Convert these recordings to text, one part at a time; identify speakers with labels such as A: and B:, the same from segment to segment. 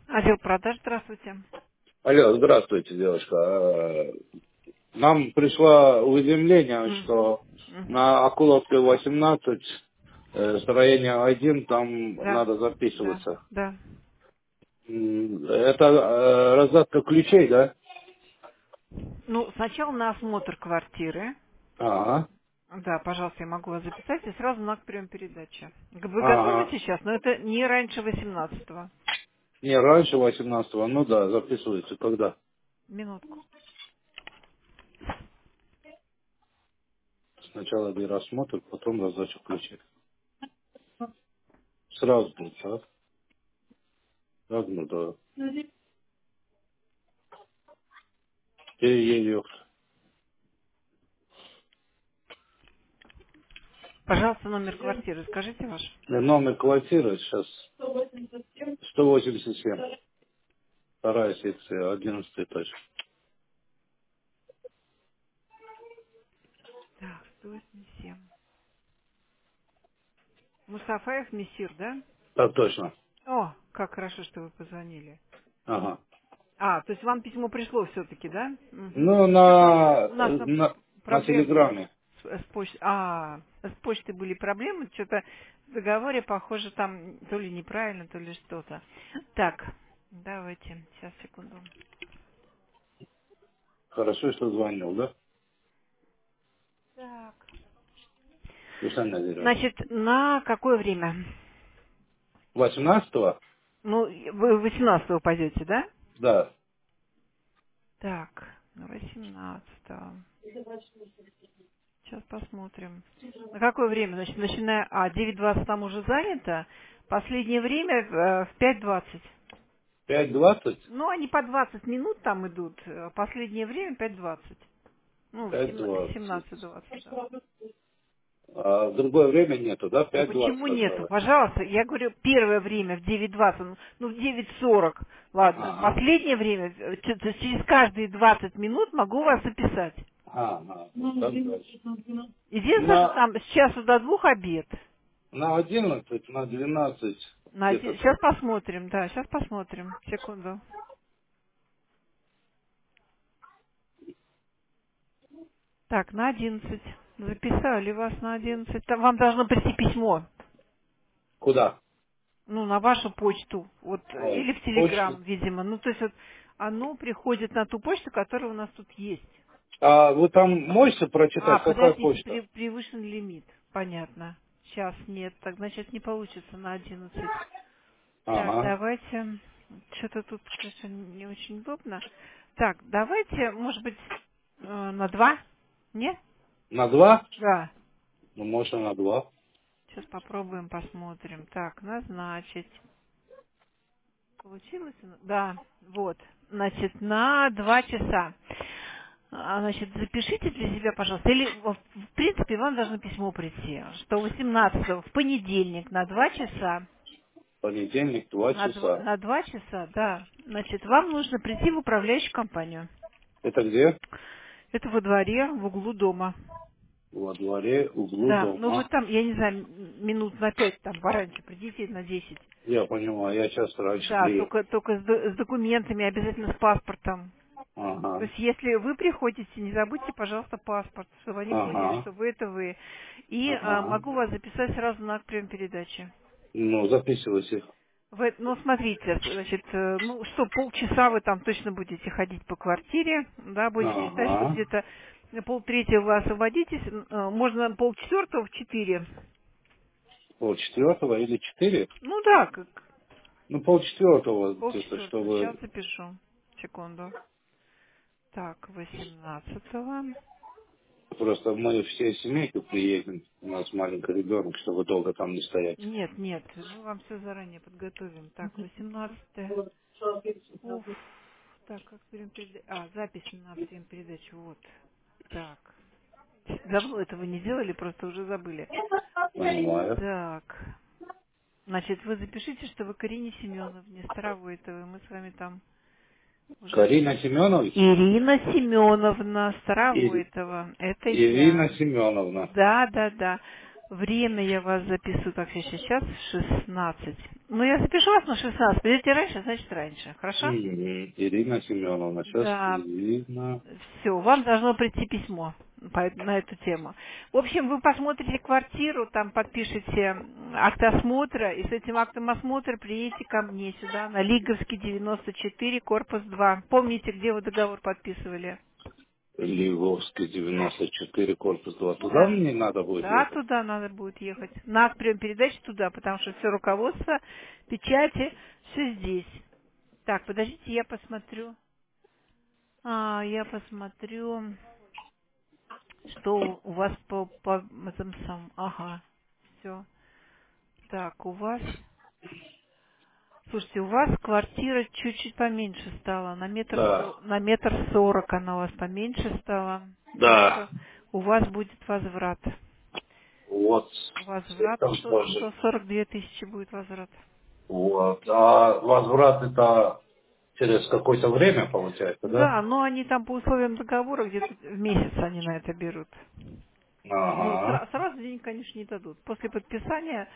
A: Отдел продаж, здравствуйте.
B: Алло, здравствуйте, девушка. Нам пришло уведомление,
A: Мгм.
B: что
A: Мгм.
B: на Акуловской 18, строение 1, там
A: Да,
B: надо
A: да,
B: записываться.
A: да.
B: Это раздатка ключей, да?
A: Ну, сначала на осмотр квартиры.
B: Ага.
A: Да, пожалуйста, я могу вас записать, и сразу на прием передачи. Вы готовы
B: Ага.
A: сейчас? Но это не раньше 18-го.
B: Не, раньше 18-го, ну да, записывается. Когда?
A: Минутку.
B: Сначала рассмотр, потом раздача ключей. Сразу будет, а? Сразу, ну да. Ей-ей-ей.
A: Пожалуйста, номер квартиры, скажите ваш.
B: Номер квартиры сейчас 187. Вторая секция, 11 этаж.
A: Так, 187. Мустафаев Мессир, да?
B: Так точно.
A: О, как хорошо, что вы позвонили.
B: Ага.
A: А, то есть вам письмо пришло все-таки, да? Мгм.
B: Ну,
A: Что-то у нас там
B: на
A: проблемы были
B: телеграме.
A: с почтой. А, с почтой были проблемы, что-то в договоре, похоже, там то ли неправильно, то ли что-то. Так, давайте, сейчас, секунду.
B: Хорошо, что звонил, да?
A: Так.
B: Душа надеялась.
A: Значит, на какое время?
B: 18-го?
A: Ну, вы 18-го пойдете, да?
B: Да.
A: Так, на 18-го. Сейчас посмотрим. На какое время? Значит, начиная... 9:20 там уже занято. Последнее время в 5:20.
B: 5:20?
A: Ну, они по 20 минут там идут. Последнее время 5:20. Ну,
B: 5:20.
A: 17:20, да.
B: А в другое время нету, да?
A: Да
B: 5:20
A: почему нету?
B: сказала.
A: Пожалуйста, я говорю, первое время в 9:20, ну, в 9:40. Ладно,
B: Ага.
A: последнее время, то есть через каждые 20 минут могу вас записать.
B: Ага. Так дальше.
A: Единственное, что
B: На,
A: там с часу до 2 обед.
B: на 11, на 12 где-то
A: Сейчас
B: так.
A: посмотрим, да, сейчас посмотрим. Секунду. Так, на 11. Записали вас на 11. Там вам должно прийти письмо.
B: Куда?
A: Ну, на вашу почту. Вот,
B: Ой,
A: или в
B: почту.
A: Телеграм, видимо. Ну, то есть вот оно приходит на ту почту, которая у нас тут есть.
B: А вы там можете
A: А,
B: прочитать, какая
A: подождите,
B: почта?
A: превышен лимит. Понятно. Сейчас нет. Так, значит, не получится на 11. Так,
B: Ага.
A: давайте. Что-то тут, конечно, не очень удобно. Так, давайте, может быть, на 2? Нет?
B: На 2?
A: Да.
B: Ну, можно на 2.
A: Сейчас попробуем, посмотрим. Так, назначить. Получилось? Да, вот. Значит, на 2 часа. Значит, запишите для себя, пожалуйста. Или, в принципе, вам должно письмо прийти, что 18 в понедельник на 2 часа.
B: Понедельник, 2 часа.
A: На 2 часа, да. Значит, вам нужно прийти в управляющую компанию.
B: Это где?
A: Это во дворе, в углу дома.
B: Во дворе, углу
A: Да, ну вы
B: дома.
A: там, я не знаю, минут на 5 там пораньше придите, на 10.
B: Я понимаю, я сейчас раньше
A: Да,
B: приеду.
A: только с документами, обязательно с паспортом. То
B: Ага,
A: есть, если вы приходите, не забудьте, пожалуйста, паспорт, чтобы они поняли,
B: ага,
A: что вы это вы. И
B: ага.
A: могу вас записать сразу на акт прием передачи.
B: Ну, записывайте.
A: Ну, смотрите, значит, ну что, полчаса вы там точно будете ходить по квартире, да, будете считать, что
B: Ага.
A: где-то полтретьего вы освободитесь, можно полчетвертого в 4.
B: Полчетвертого или 4?
A: Ну да, как
B: Ну, полчетвертого где-то,
A: полчетвертого. Сейчас
B: чтобы...
A: запишу. Секунду. Так, 18-го.
B: Просто мы всей семейкой приедем. У нас маленький ребенок, чтобы долго там не стоять.
A: Нет, нет, мы вам все заранее подготовим. Так, 18. Уф. Так, как прием передачу? Запись на прием передачу. Вот. Так. Давно этого не делали, просто уже забыли.
B: Понимаю.
A: Так. Значит, вы запишите, что вы к Ирине Семеновне Старовойтовой. Мы с вами там уже...
B: Карина Семенович?
A: Ирина Семеновна
B: Или
A: Старовойтова. Это
B: Ирина
A: я.
B: Семеновна.
A: Да, да, да. Время я вас запишу, так, сейчас 16. Ну, я запишу вас на 16. Придете раньше, значит раньше. Хорошо?
B: Ирина Семеновна, сейчас
A: Да.
B: Ирина.
A: Все, вам должно прийти письмо на эту тему. В общем, вы посмотрите квартиру, там подпишите акт осмотра, и с этим актом осмотра приедете ко мне сюда, на Лиговский 94, корпус 2. Помните, где вы договор подписывали?
B: Львовский 94, корпус 2. Туда
A: Да.
B: мне надо будет
A: Да,
B: ехать?
A: туда надо будет ехать. На акт прием передачи туда, потому что все руководство, печати, все здесь. Так, подождите, я посмотрю. Я посмотрю, что у вас по этом самом. Ага, все. Так, у вас. Слушайте, у вас квартира чуть-чуть поменьше стала.
B: Да.
A: На метр 40 она у вас поменьше стала. Так
B: Да.
A: что у вас будет возврат.
B: Вот.
A: Возврат
B: Там тоже.
A: 142 тысячи будет возврат.
B: Вот. А возврат это через какое-то время получается, да?
A: Да, но они там по условиям договора где-то в месяц они на это берут. Ну,
B: Ага.
A: сразу денег, конечно, не дадут. После подписания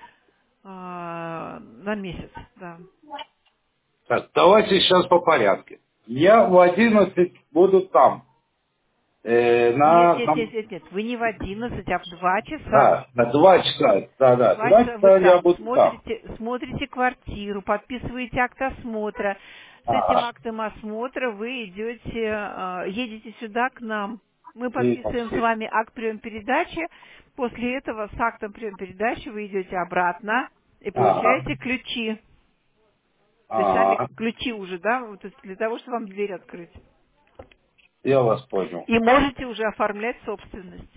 A: на месяц, да.
B: Так, давайте сейчас по порядку. Я в 11 буду там.
A: Нет, нет, нет, нет, нет. Вы не в 11, а в 2 часа.
B: На 2 часа. Да,
A: В
B: да.
A: 2
B: 2
A: часа вы
B: часа я
A: там
B: буду там.
A: смотрите квартиру, подписываете акт осмотра. С этим
B: Ага.
A: актом осмотра вы едете сюда к нам. Мы
B: И,
A: подписываем с вами акт прием передачи. После этого с актом прием передачи вы идете обратно и
B: ага.
A: получаете ключи. То есть сами
B: Ага.
A: ключи уже, да, вот это для того, чтобы вам дверь открыть.
B: Я вас понял.
A: И можете уже оформлять собственность.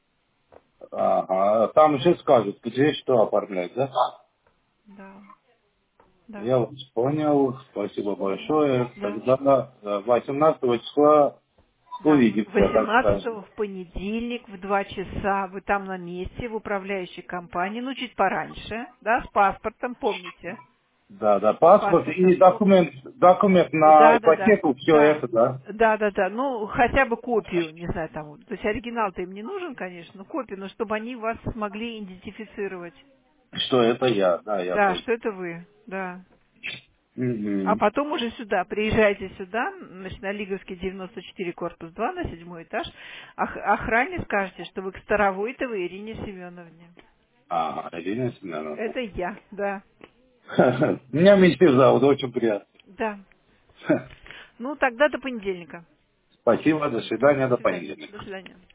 B: Ага. Там же скажут, где что оформлять, да?
A: Да, да,
B: Я вас понял. Спасибо большое.
A: да.
B: Тогда 18 числа
A: Да,
B: увидимся, так
A: 18
B: сказать.
A: в понедельник в 2 часа вы там на месте, в управляющей компании, ну, чуть пораньше, да, с паспортом, помните?
B: Да, да,
A: С
B: паспорт и
A: паспортом.
B: документ на
A: Да, да, да,
B: ипотеку, все
A: да,
B: это, да?
A: да, да, да, ну, хотя бы копию, не знаю, там, то есть оригинал-то им не нужен, конечно, но копию, но чтобы они вас смогли идентифицировать.
B: Что это я, да, я
A: Да,
B: понял.
A: что это вы, да. А
B: Мгм.
A: потом уже сюда, приезжайте сюда, значит, на Лиговский 94, корпус 2, на 7-й этаж. Охране скажете, что вы к Старовойтовой Ирине Семеновне.
B: Ага, Ирина Семеновна.
A: Это я, да.
B: Меня Митя зовут, очень приятно.
A: Да. Ну, тогда до понедельника.
B: Спасибо, до свидания,
A: До
B: до
A: свидания.
B: понедельника.
A: До свидания.